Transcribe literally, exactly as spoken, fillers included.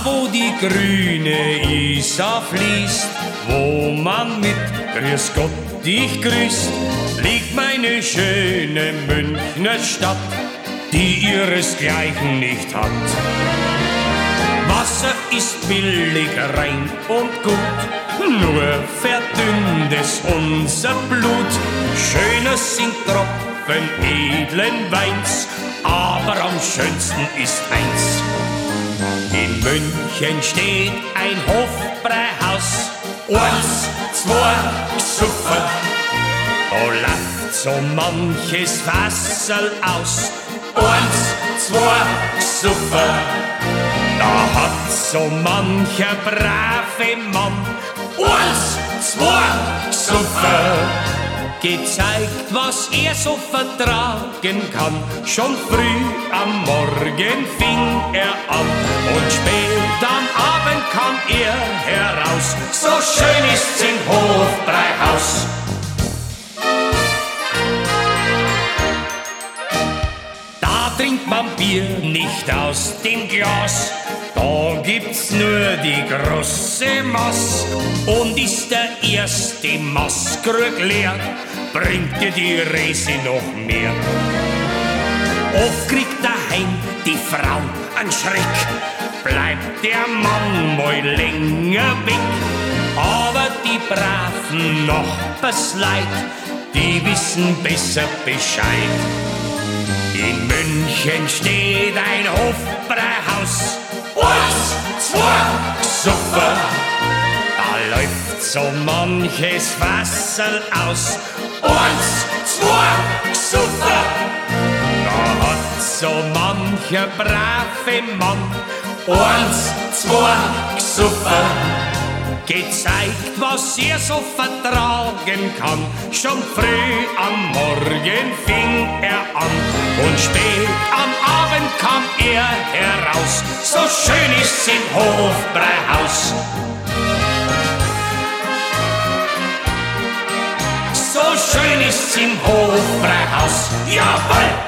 wo die grüne Isar fließt, wo man mit Grüß Gott dich grüßt, liegt meine schöne Münchner Stadt, die ihresgleichen nicht hat. Wasser ist billig, rein und gut, nur verdünnt es unser Blut. Schöner sind Tropfen edlen Weins, aber am schönsten ist eins. In München steht ein Hofbräuhaus, eins, zwei, super, da lacht so manches Wasserl aus. Eins, zwei, super, da hat so mancher brave Mann, eins, zwei, super, gezeigt, was er so vertragen kann. Schon früh am Morgen fing er an und spät am Abend kam er heraus. So schön ist's im Hofbräuhaus. Da trinkt man Bier nicht aus dem Glas, da gibt's nur die große Maß. Und ist der erste Maßkrug leer, bringt dir die Rese noch mehr. Oft kriegt daheim die Frau einen Schreck, bleibt der Mann mal länger weg. Aber die braven Nachbarsleut, die wissen besser Bescheid. In München steht ein Hofbräuhaus, eins, zwei, super, da läuft so manches Wasserl aus. Eins, zwei, super, da hat so mancher brave Mann, eins, zwei, super, gezeigt, was er so vertragen kann. Schon früh am Morgen fing er an und spät am Abend kam er heraus. So schön ist's im Hofbräuhaus. So schön ist's im Hofbräuhaus. Jawohl!